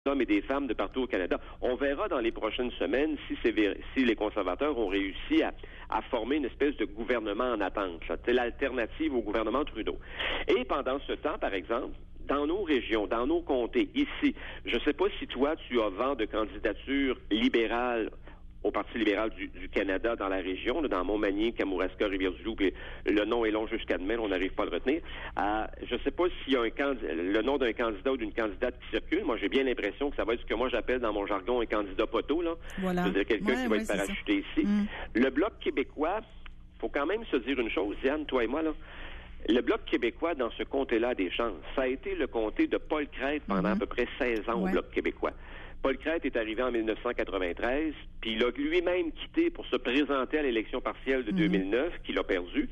d'hommes et des femmes de partout au Canada. On verra dans les prochaines semaines si les conservateurs ont réussi à former une espèce de gouvernement en attente. C'est l'alternative au gouvernement Trudeau. Et pendant ce temps, par exemple, dans nos régions, dans nos comtés, ici, je ne sais pas si toi, tu as vent de candidature libérale au Parti libéral du Canada dans la région, là, dans Montmagny, Kamouraska, Rivière-du-Loup, puis le nom est long jusqu'à demain, on n'arrive pas à le retenir. Je ne sais pas s'il y a le nom d'un candidat ou d'une candidate qui circule. Moi, j'ai bien l'impression que ça va être ce que moi j'appelle dans mon jargon un candidat poteau, là. Voilà. C'est-à-dire quelqu'un qui va être parachuté ici. Le Bloc québécois, faut quand même se dire une chose, Diane, toi et moi, là. Le Bloc québécois, dans ce comté-là, a des chances. Ça a été le comté de Paul Crête pendant à peu près 16 ans au Bloc québécois. Paul Crête est arrivé en 1993, puis il a lui-même quitté pour se présenter à l'élection partielle de 2009, qu'il a perdu.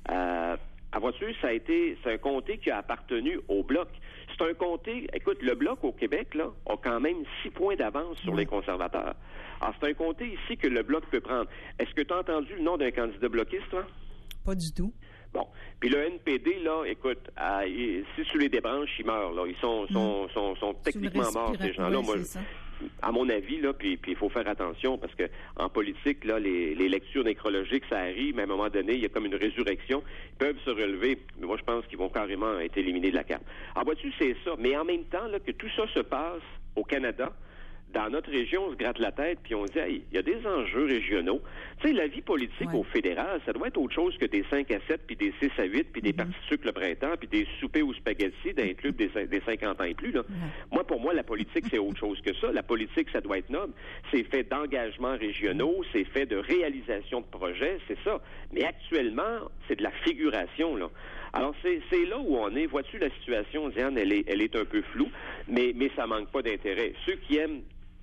À voiture, c'est un comté qui a appartenu au Bloc. C'est un comté, écoute, le Bloc au Québec, là, a quand même 6 points d'avance sur les conservateurs. Alors, c'est un comté ici que le Bloc peut prendre. Est-ce que tu as entendu le nom d'un candidat bloquiste, toi? Pas du tout. Bon. Puis le NPD, là, écoute, si tu les débranches, ils meurent, là. Ils sont techniquement morts, ces gens-là. Moi, à mon avis, là, puis il faut faire attention parce que en politique, là, les lectures nécrologiques, ça arrive, mais à un moment donné, il y a comme une résurrection. Ils peuvent se relever, mais moi, je pense qu'ils vont carrément être éliminés de la carte. Alors, vois-tu, c'est ça. Mais en même temps, là, que tout ça se passe au Canada, dans notre région, on se gratte la tête puis on se dit, hey, il y a des enjeux régionaux. Tu sais, la vie politique au fédéral, ça doit être autre chose que des 5 à 7 puis des 6 à 8 puis des parties de sucre le printemps puis des soupers aux spaghettis d'un club des 50 ans et plus, là. Moi, pour moi, la politique, c'est autre chose que ça. La politique, ça doit être noble. C'est fait d'engagements régionaux, c'est fait de réalisation de projets, c'est ça. Mais actuellement, c'est de la figuration, là. Alors, c'est là où on est. Vois-tu, la situation, Diane, elle est un peu floue, mais ça manque pas d'intérêt. Ceux qui aiment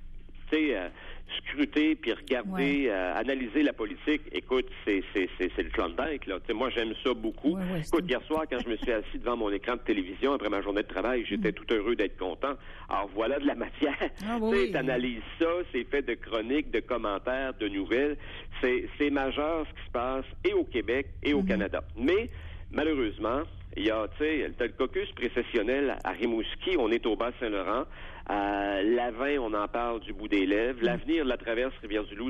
scruter puis regarder, analyser la politique. Écoute, c'est le Klondike, là. T'sais, moi, j'aime ça beaucoup. Écoute, hier soir, quand je me suis assis devant mon écran de télévision après ma journée de travail, j'étais tout heureux d'être content. Alors, voilà de la matière. T'analyses ça, c'est fait de chroniques, de commentaires, de nouvelles. C'est majeur ce qui se passe et au Québec et au Canada. Mais, malheureusement, il y a, t'as le caucus précessionnel à Rimouski, on est au Bas-Saint-Laurent. L'Avin, on en parle du bout des lèvres. L'avenir de la traverse Rivière-du-Loup,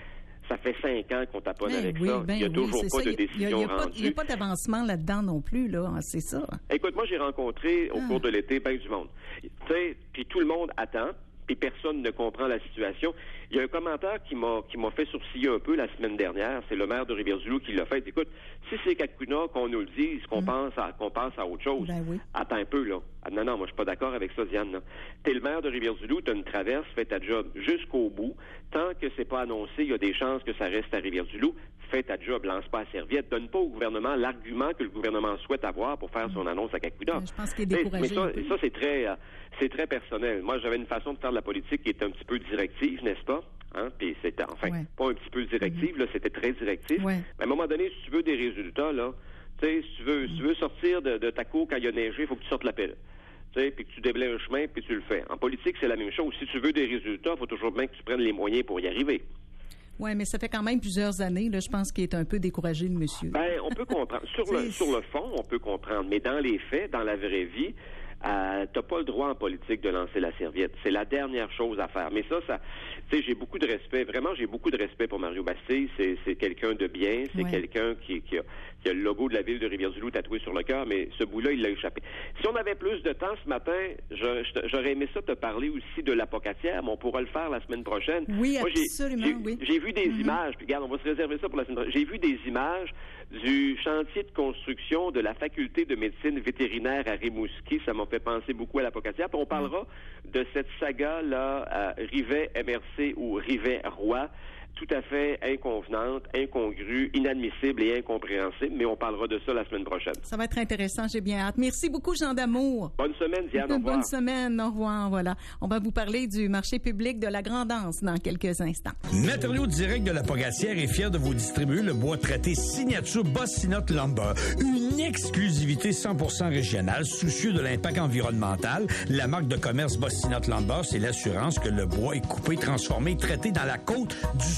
ça fait 5 ans qu'on taponne avec ça. Il n'y a toujours pas de décision rendue. Il n'y a pas d'avancement là-dedans non plus, là. C'est ça. Écoute, moi, j'ai rencontré au cours de l'été bien du monde. Tu sais, puis tout le monde attend. Puis personne ne comprend la situation. Il y a un commentaire qui m'a fait sourciller un peu la semaine dernière. C'est le maire de Rivière-du-Loup qui l'a fait. Écoute, si c'est Kakuna qu'on nous le dise, qu'on pense à autre chose. Attends un peu, là. Non, moi, je suis pas d'accord avec ça, Diane, là. T'es le maire de Rivière-du-Loup, t'as une traverse, fais ta job jusqu'au bout. Tant que c'est pas annoncé, il y a des chances que ça reste à Rivière-du-Loup. Fais ta job, lance pas la serviette. Donne pas au gouvernement l'argument que le gouvernement souhaite avoir pour faire son annonce à Kakuna. Je pense qu'il est découragé. Mais ça, c'est très personnel. Moi, j'avais une façon de faire de la politique qui était un petit peu directive, n'est-ce pas? Hein? Puis c'était, pas un petit peu directive, là, c'était très directif. Mais à un moment donné, si tu veux des résultats, là, tu sais, si tu veux sortir de ta cour quand il y a neigé, il faut que tu sortes la pelle. Tu sais, puis que tu déblais un chemin, puis tu le fais. En politique, c'est la même chose. Si tu veux des résultats, il faut toujours bien que tu prennes les moyens pour y arriver. Oui, mais ça fait quand même plusieurs années, là, je pense qu'il est un peu découragé, le monsieur. Ben, on peut comprendre. Sur le fond, on peut comprendre. Mais dans les faits, dans la vraie vie, t'as pas le droit en politique de lancer la serviette. C'est la dernière chose à faire. Mais ça, tu sais, j'ai beaucoup de respect. Vraiment, j'ai beaucoup de respect pour Mario Bastille. C'est quelqu'un de bien. C'est quelqu'un qui a le logo de la ville de Rivière-du-Loup tatoué sur le cœur. Mais ce bout-là, il l'a échappé. Si on avait plus de temps ce matin, j'aurais aimé ça te parler aussi de l'apocatière, mais on pourra le faire la semaine prochaine. Oui, moi, absolument, j'ai vu des images. Puis regarde, on va se réserver ça pour la semaine prochaine. J'ai vu des images du chantier de construction de la faculté de médecine vétérinaire à Rimouski. Ça m'a fait penser beaucoup à l'apocatière. Puis on parlera de cette saga-là, Rivet-MRC ou Rivet-Roi, tout à fait inconvenante, incongrue, inadmissible et incompréhensible, mais on parlera de ça la semaine prochaine. Ça va être intéressant, j'ai bien hâte. Merci beaucoup, Jean Damour. Bonne semaine, Diane, au revoir. Bonne semaine, au revoir, voilà. On va vous parler du marché public de la Grand'Anse dans quelques instants. Matériaux Direct de la Pogatière est fier de vous distribuer le bois traité signature Bossinotte Lumber, une exclusivité 100% régionale, soucieux de l'impact environnemental. La marque de commerce Bossinotte Lumber, c'est l'assurance que le bois est coupé, transformé, traité dans la côte du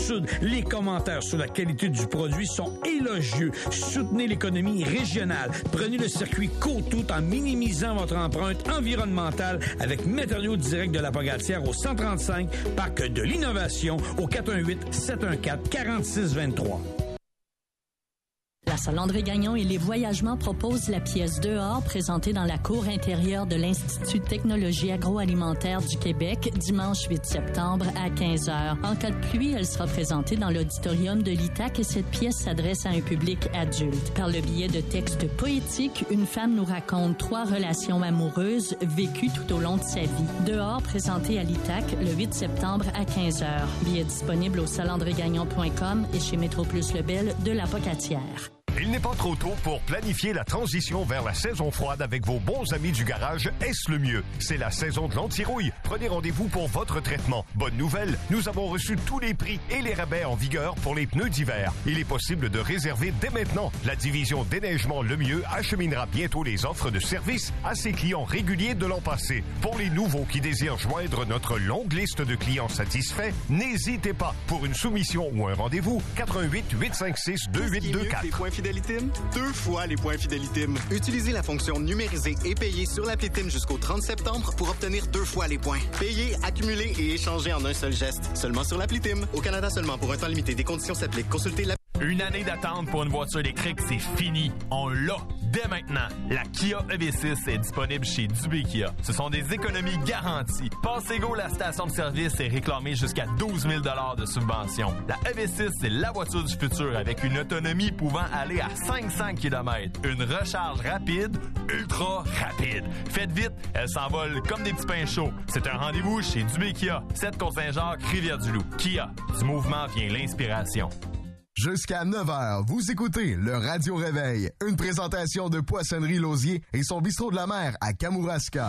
Sud. Les commentaires sur la qualité du produit sont élogieux. Soutenez l'économie régionale. Prenez le circuit Côte tout en minimisant votre empreinte environnementale avec Matériaux Direct de la Pocatière au 135 Parc de l'Innovation au 418-714-4623. La Salle André-Gagnon et les Voyagements proposent la pièce Dehors présentée dans la cour intérieure de l'Institut de technologie agroalimentaire du Québec dimanche 8 septembre à 15h. En cas de pluie, elle sera présentée dans l'auditorium de l'ITAC et cette pièce s'adresse à un public adulte. Par le biais de textes poétiques, une femme nous raconte 3 relations amoureuses vécues tout au long de sa vie. Dehors, présenté à l'ITAC le 8 septembre à 15h. Billets disponibles au salandregagnon.com et chez Métroplus Lebel de la Pocatière. Il n'est pas trop tôt pour planifier la transition vers la saison froide avec vos bons amis du garage Est le mieux. C'est la saison de l'anti-rouille. Prenez rendez-vous pour votre traitement. Bonne nouvelle, nous avons reçu tous les prix et les rabais en vigueur pour les pneus d'hiver. Il est possible de réserver dès maintenant. La division Déneigement Le Mieux acheminera bientôt les offres de service à ses clients réguliers de l'an passé. Pour les nouveaux qui désirent joindre notre longue liste de clients satisfaits, n'hésitez pas. Pour une soumission ou un rendez-vous, 88 856 2824. Fidélitime, 2 fois les points Fidélitime. Utilisez la fonction numériser et payer sur l'appli-Tim jusqu'au 30 septembre pour obtenir 2 fois les points. Payer, accumuler et échanger en un seul geste. Seulement sur l'appli-Tim. Au Canada seulement pour un temps limité. Des conditions s'appliquent. Consultez l'appli. Une année d'attente pour une voiture électrique, c'est fini. On l'a dès maintenant. La Kia EV6 est disponible chez Dubé Kia. Ce sont des économies garanties. Passez go la station de service et réclamez jusqu'à 12 000 $ de subvention. La EV6, c'est la voiture du futur avec une autonomie pouvant aller à 500 km. Une recharge rapide, ultra rapide. Faites vite, elle s'envole comme des petits pains chauds. C'est un rendez-vous chez Dubé Kia, 7 Côte-Saint-Jacques, Rivière-du-Loup. Kia, du mouvement vient l'inspiration. Jusqu'à 9h, vous écoutez le Radio Réveil, une présentation de Poissonnerie Lausier et son bistrot de la mer à Kamouraska.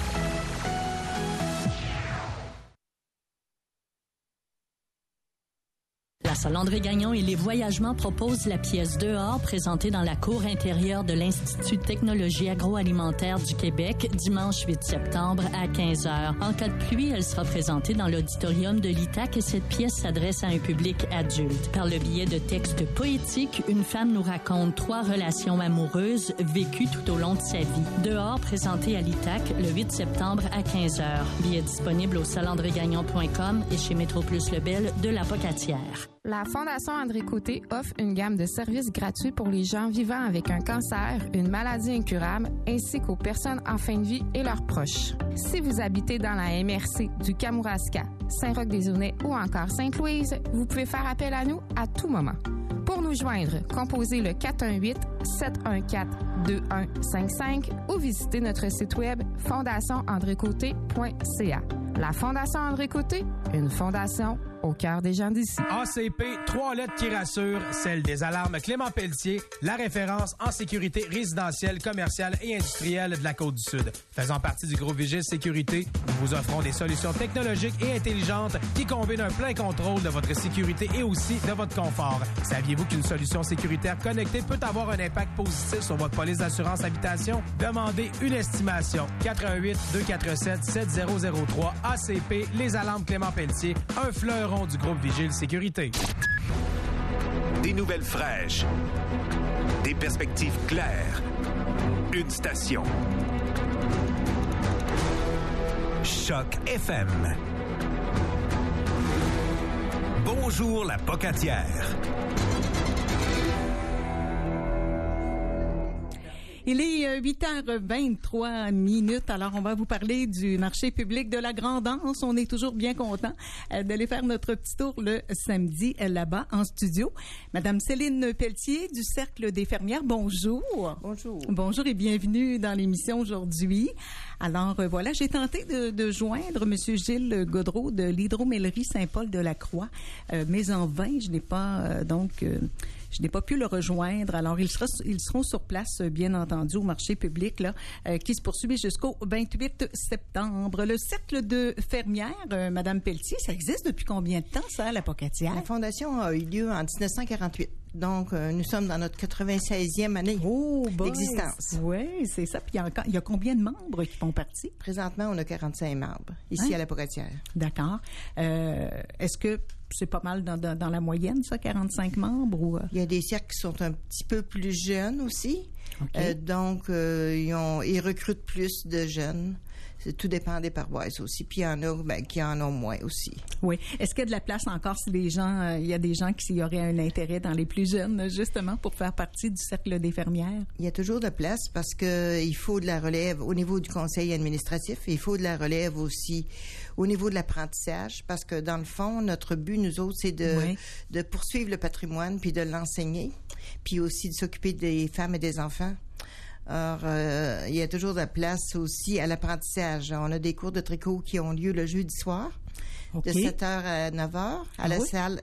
La Salle André-Gagnon et les Voyagements proposent la pièce Dehors présentée dans la cour intérieure de l'Institut de technologie agroalimentaire du Québec dimanche 8 septembre à 15h. En cas de pluie, elle sera présentée dans l'auditorium de l'ITAC et cette pièce s'adresse à un public adulte. Par le biais de textes poétiques, une femme nous raconte 3 relations amoureuses vécues tout au long de sa vie. Dehors, présenté à l'ITAC le 8 septembre à 15h. Billets disponibles au salandregagnon.com et chez Métroplus Lebel de la Pocatière. La Fondation André Côté offre une gamme de services gratuits pour les gens vivant avec un cancer, une maladie incurable, ainsi qu'aux personnes en fin de vie et leurs proches. Si vous habitez dans la MRC du Kamouraska, Saint-Roch-des-Aulnay ou encore Sainte-Louise, vous pouvez faire appel à nous à tout moment. Pour nous joindre, composez le 418-714-2155 ou visitez notre site web fondationandrécôté.ca. La Fondation André Côté, une fondation au cœur des gens d'ici. ACP, 3 lettres qui rassurent, celle des alarmes Clément Pelletier, la référence en sécurité résidentielle, commerciale et industrielle de la Côte-du-Sud. Faisant partie du groupe Vigile Sécurité, nous vous offrons des solutions technologiques et intelligentes qui combinent un plein contrôle de votre sécurité et aussi de votre confort. Saviez-vous qu'une solution sécuritaire connectée peut avoir un impact positif sur votre police d'assurance habitation? Demandez une estimation. 418-247-7003 ACP, les alarmes Clément Pelletier, un fleuron du groupe Vigile Sécurité. Des nouvelles fraîches. Des perspectives claires. Une station. Choc FM. Bonjour la Pocatière. Il est 8h23. Alors, on va vous parler du marché public de la Grand'Anse. On est toujours bien content d'aller faire notre petit tour le samedi là-bas en studio. Madame Céline Pelletier du Cercle des fermières, bonjour. Bonjour. Bonjour et bienvenue dans l'émission aujourd'hui. Alors, voilà, j'ai tenté de joindre Monsieur Gilles Gaudreau de l'Hydromellerie Saint-Paul-de-la-Croix, mais en vain, je n'ai pas je n'ai pas pu le rejoindre. Alors, ils seront sur place, bien entendu, au marché public là, qui se poursuit jusqu'au 28 septembre. Le Cercle de fermières, Madame Pelletier, ça existe depuis combien de temps, ça, la Pocatière? La fondation a eu lieu en 1948. Donc, nous sommes dans notre 96e année d'existence. Oui, c'est ça. Puis il y a combien de membres qui font partie? Présentement, on a 45 membres ici à la Pocatière. D'accord. Est-ce que c'est pas mal dans la moyenne, ça, 45 membres? Ou... Il y a des cercles qui sont un petit peu plus jeunes aussi. Okay. Donc, ils recrutent plus de jeunes. Tout dépend des paroisses aussi. Puis il y en a qui en ont moins aussi. Oui. Est-ce qu'il y a de la place encore si il y a des gens qui auraient un intérêt dans les plus jeunes, justement, pour faire partie du Cercle des fermières? Il y a toujours de place parce que il faut de la relève au niveau du conseil administratif. Il faut de la relève aussi au niveau de l'apprentissage parce que, dans le fond, notre but, nous autres, c'est de poursuivre le patrimoine puis de l'enseigner, puis aussi de s'occuper des femmes et des enfants. Alors, il y a toujours de la place aussi à l'apprentissage. On a des cours de tricot qui ont lieu le jeudi soir, de 7h à 9h, à la salle,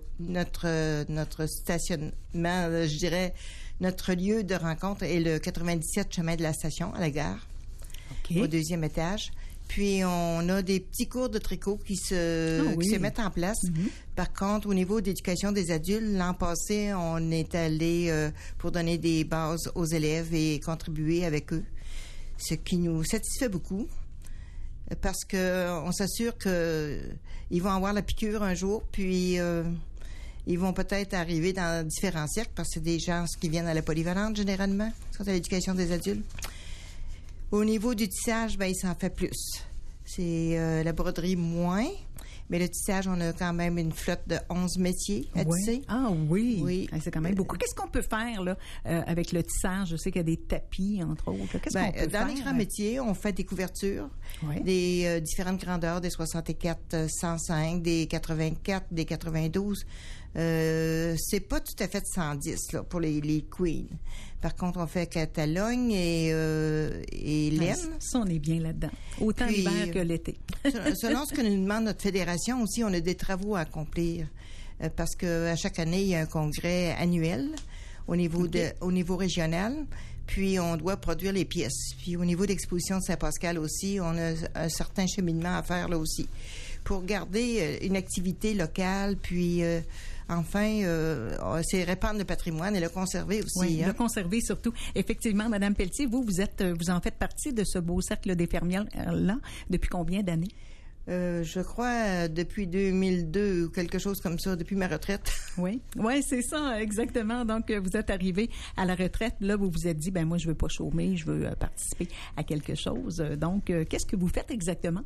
notre stationnement, je dirais, notre lieu de rencontre est le 97 chemin de la station, à la gare, au 2e étage. Puis, on a des petits cours de tricot qui se mettent en place. Mm-hmm. Par contre, au niveau d'éducation des adultes, l'an passé, on est allé pour donner des bases aux élèves et contribuer avec eux, ce qui nous satisfait beaucoup parce qu'on s'assure qu'ils vont avoir la piqûre un jour, puis ils vont peut-être arriver dans différents cercles parce que c'est des gens qui viennent à la polyvalente, généralement, qui sont à l'éducation des adultes. Au niveau du tissage, il s'en fait plus. C'est la broderie moins, mais le tissage, on a quand même une flotte de 11 métiers à tisser. Ah oui, c'est quand même beaucoup. Qu'est-ce qu'on peut faire là avec le tissage? Je sais qu'il y a des tapis, entre autres. Qu'est-ce qu'on peut faire? Dans les grands métiers, on fait des couvertures, des différentes grandeurs, des 64, 105, des 84, des 92. C'est pas tout à fait 110 là, pour les queens. Par contre, on fait Catalogne et laine. Ça, on est bien là-dedans. Autant l'hiver que l'été. Selon ce que nous demande notre fédération aussi, on a des travaux à accomplir parce que à chaque année, il y a un congrès annuel au niveau régional. Puis, on doit produire les pièces. Puis, au niveau d'exposition de Saint-Pascal aussi, on a un certain cheminement à faire là aussi pour garder une activité locale, puis enfin, c'est répandre le patrimoine et le conserver aussi. Oui, le conserver surtout. Effectivement, Madame Pelletier, vous en faites partie de ce beau cercle des fermières-là depuis combien d'années? Je crois depuis 2002 ou quelque chose comme ça, depuis ma retraite. Oui, c'est ça, exactement. Donc, vous êtes arrivé à la retraite. Là, vous vous êtes dit, moi, je veux pas chômer, je veux participer à quelque chose. Donc, qu'est-ce que vous faites exactement?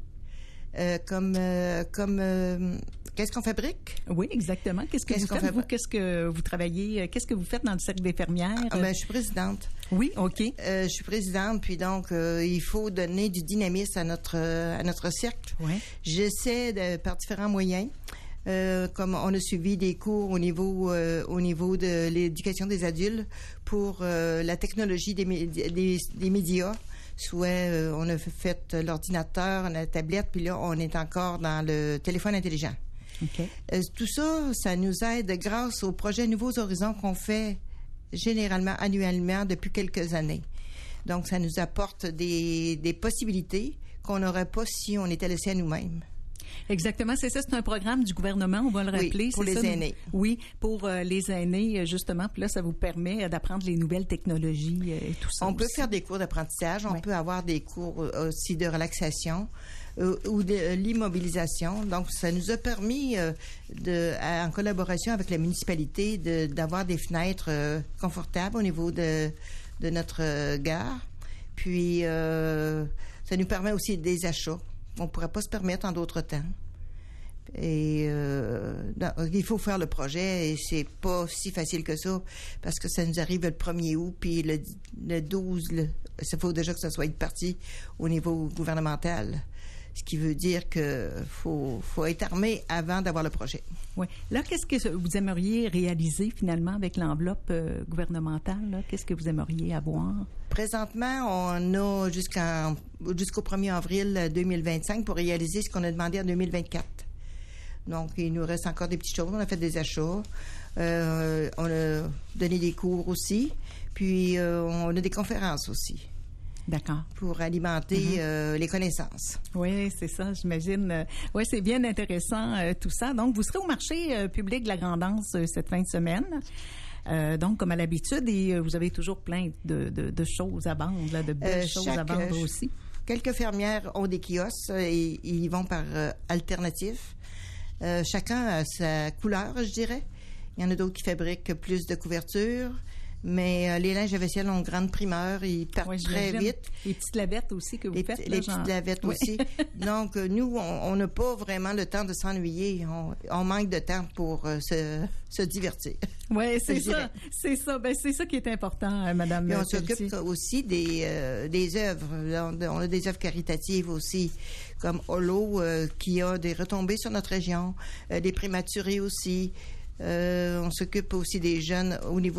Qu'est-ce qu'on fabrique? Oui, exactement. Qu'est-ce que vous faites? Vous, qu'est-ce que vous travaillez? Qu'est-ce que vous faites dans le Cercle des fermières? Je suis présidente. Oui, OK. Je suis présidente, puis donc, il faut donner du dynamisme à notre cercle. Oui. J'essaie, par différents moyens, comme on a suivi des cours au niveau de l'éducation des adultes pour la technologie des médias. Soit on a fait l'ordinateur, la tablette, puis là, on est encore dans le téléphone intelligent. Okay. Tout ça, ça nous aide grâce au projet Nouveaux Horizons qu'on fait généralement annuellement depuis quelques années. Donc, ça nous apporte des possibilités qu'on n'aurait pas si on était laissé à nous-mêmes. Exactement, c'est ça, c'est un programme du gouvernement, on va le rappeler. Oui, pour les aînés. Oui, pour les aînés, justement. Puis là, ça vous permet d'apprendre les nouvelles technologies et tout ça. On peut faire des cours d'apprentissage, on peut avoir des cours aussi de relaxation ou de l'immobilisation. Donc, ça nous a permis, en collaboration avec la municipalité, d'avoir des fenêtres confortables au niveau de notre gare. Puis, ça nous permet aussi des achats. On ne pourrait pas se permettre en d'autres temps. Et il faut faire le projet et c'est pas si facile que ça parce que ça nous arrive le 1er août puis le 12, il faut déjà que ça soit parti au niveau gouvernemental. Ce qui veut dire que faut être armé avant d'avoir le projet. Oui. Là, qu'est-ce que vous aimeriez réaliser finalement avec l'enveloppe gouvernementale? Là? Qu'est-ce que vous aimeriez avoir? Présentement, on a jusqu'au 1er avril 2025 pour réaliser ce qu'on a demandé en 2024. Donc, il nous reste encore des petites choses. On a fait des achats. On a donné des cours aussi. Puis, on a des conférences aussi. D'accord. Pour alimenter les connaissances. Oui, c'est ça, j'imagine. Oui, c'est bien intéressant tout ça. Donc, vous serez au marché public de la Grand'Anse cette fin de semaine. Donc, comme à l'habitude, et vous avez toujours plein de choses à vendre, là, de belles choses à vendre aussi. Quelques fermières ont des kiosques et ils vont par alternatif. Chacun a sa couleur, je dirais. Il y en a d'autres qui fabriquent plus de couvertures. Mais les linges à vaisselle ont grande primeur, ils partent très vite. Les petites lavettes aussi que vous faites. Les petites lavettes aussi. Donc, nous, on n'a pas vraiment le temps de s'ennuyer. On manque de temps pour se divertir. Oui, c'est ça. C'est ça. Ben, c'est ça qui est important, Madame. Et on s'occupe aussi des œuvres. On a des œuvres caritatives aussi, comme Holo, qui a des retombées sur notre région, des prématurés aussi. On s'occupe aussi des jeunes au niveau